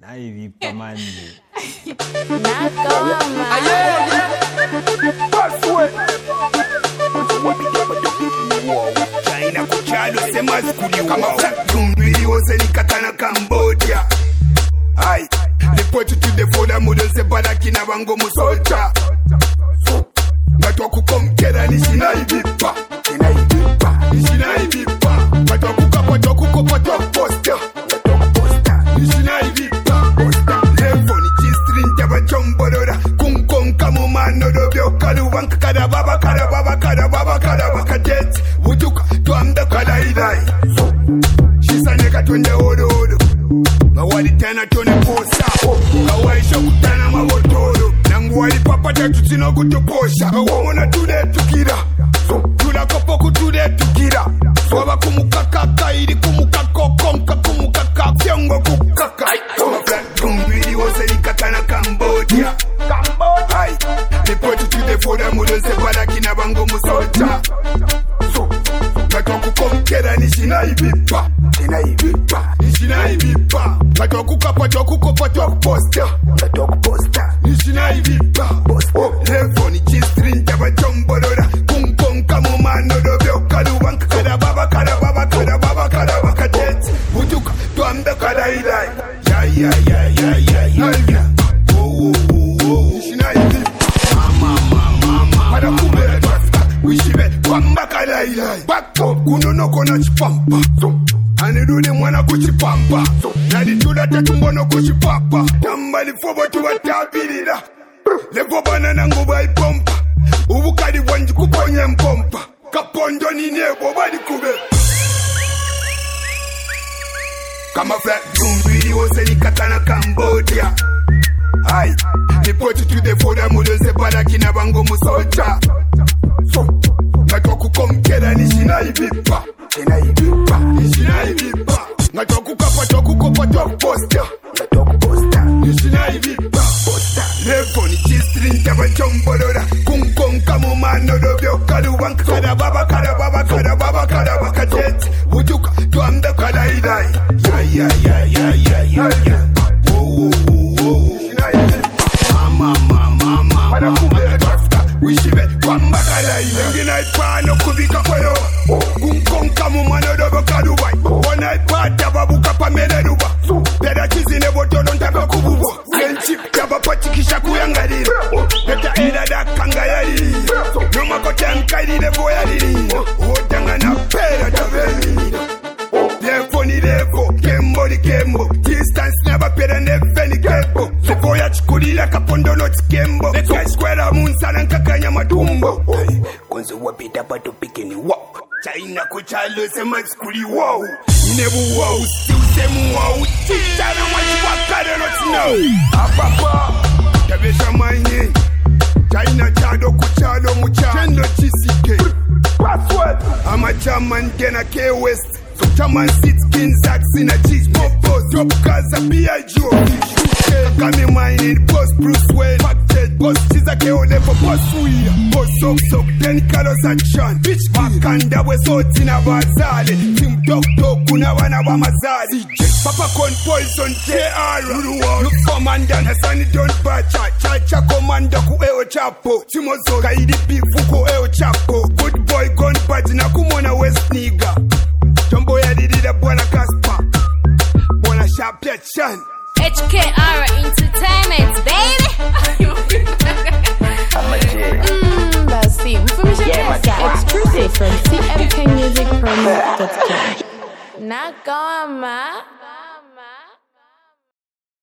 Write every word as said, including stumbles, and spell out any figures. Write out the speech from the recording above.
Na hivi pamanje. Nakoma. China kuchalo sema skuli kama tumbili wose nikatana Cambodia. Ai, report to the folder model se balaki na bango musolta. Matwa kukomkera ni shinaibipa. Shinaibipa, ni shinaibipa. Matwa kukapa twa kukopa twa poster. Chomborora kung kung kamu mano do bio kalu wank kada baba kada baba kada baba kada baka jet wutuka to am the kada idai she's a nigga twende odo odo mawali tena tone posa kawaisha kutana mabotoro nangu wali papa tatu sino kutuposha wona tude tukira tula kopo kutude tukira waba kumukaka kairi kumukako konka kumukaka fyongo kukaka kumbili wose nikatana Cambodia. Cambodia. Aye. Report to the folder model se balaki na bango musolta. So, matwa kukomkera ni shinaibipa. Shinaibipa. Ni shinaibipa. Matwa kukapa twa kukopa twa poster. Matwa kuposter. Ni shinaibipa. Oh, levo ni G-string jaba chomborora. Kung kung kamu mano do bio kalu wank kada baba kada baba kada baba kada baka jet. Wutuka to am the kada idai. Yeah yeah yeah yeah yeah yeah. yeah. Oh oh oh oh. Shinaibipa. Mama mama mama. Para kubera twafika. Wishibe kwamba kada idai. Back up kunono kona chipampa. So. Anirudi mwana kuchipampa. So. Naditula tatumbono kuchipapa. Tambali fobo tuwatabirira. Levo banana nguba ipompa. Ubukadi wanji kuponye mpompa. Kapondo ni nebo badi kube. Kama flat tumbili wose nikatana Cambodia. Aye. Report to the folder model se balaki na bango musolta. So. Matwa kukomkera ni shinaibipa. Shinaibipa. Ni shinaibipa. Matwa kukapa twa kukopa twa poster. Matwa kuposter. Ni shinaibipa. Poster. Levo ni G-string jaba chomborora. Kung kung kamu mano do bio kalu wank kada baba kada baba kada baba kada baka jet. Wutuka to am the kada idai. Yeah yeah yeah yeah yeah yeah yeah. Oh oh oh oh. Mama mama mama. Para kubera twafika. Wishibe kwamba kada idai. Ngina ipano kubika kwayo. Kung kung kamu mano do bio kalu wank. Ona ipata babu kapa mele duba. Peda chizi nebo tono ntaka kububo. Friendship jaba patikisha kuyangalira. Beta eda da kangayari. Noma kote ankairi nebo yariri. Ojanga na pera tabeli. Levo ni levo, kembo ni kembo. Distance never pera neve ni kembo. Levo ya chukulila kapondo not kembo. Leka square munsana nkakanya matumbo. Konzo wapita pato pikini wow. China kuchalo sema skuli wow. Nebu wow, si usemu wow. Chitana mwaji wakade not know. Apapa, tabesha maini. China chado kuchalo mucha. Chendo chisike. Password. I'm a German gena K West. So German sit skin sacks in a cheese popos. Drop cars a B I G O. Kami mining, boss Bruce Wayne. Packed, boss Chiza K O level, boss we. Boss sok sok, ten colors action. Bitch makanda we so tina bazale. Team dog dog kuna wana wa mazali. Papa con poison J R. Look for man down Hassani don't bacha. Chacha commander ku eo chapo. Timozo kaidi pifu ku eo chapo. Good boy gun badge na kumona west nigga. Jumbo ya didi da bwana Kaspa. Bwana sharp ya chan. H K R Entertainment, baby. I'm a J. Mmm, basi. Mfumisha pesa. Exclusive from C M K Music Promo dot com. Nakoma.